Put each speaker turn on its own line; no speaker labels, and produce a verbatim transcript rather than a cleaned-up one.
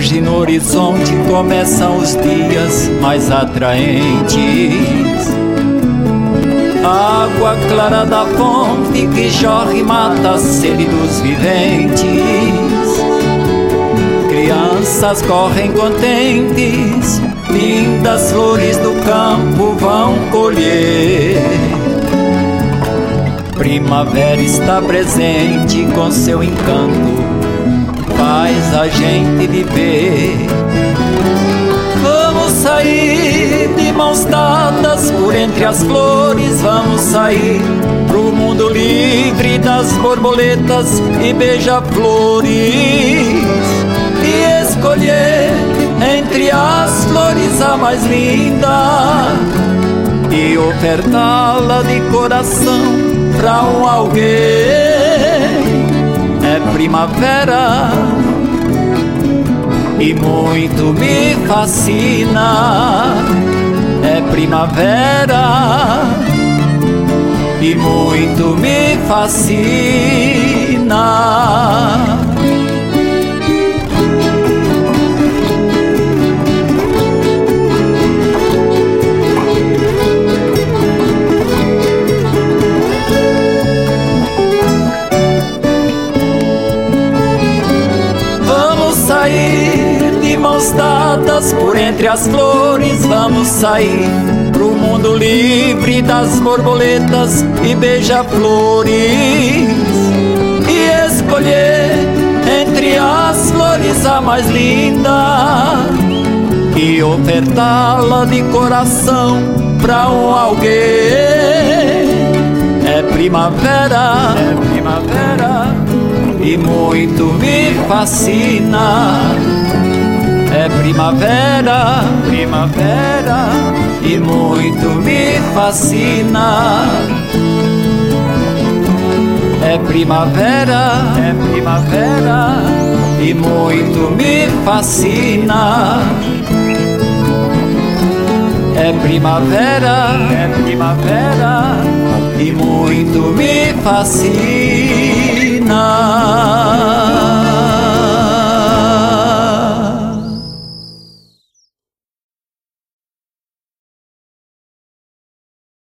surge no horizonte, começam os dias mais atraentes. Água clara da fonte que jorra e mata a sede dos viventes. Crianças correm contentes, lindas flores do campo vão colher. Primavera está presente com seu encanto, faz a gente viver. Vamos sair de mãos dadas por entre as flores, vamos sair pro mundo livre das borboletas e beija-flores, e escolher entre as flores a mais linda e ofertá-la de coração pra um alguém. É primavera e muito me fascina. É primavera e muito me fascina. Dadas por entre as flores, vamos sair pro mundo livre das borboletas e beija-flores, e escolher entre as flores a mais linda e ofertá-la de coração pra um alguém. É primavera, é primavera e muito me fascina. É primavera, primavera e muito me fascina. É primavera, é primavera e muito me fascina. É primavera, é primavera e muito me fascina.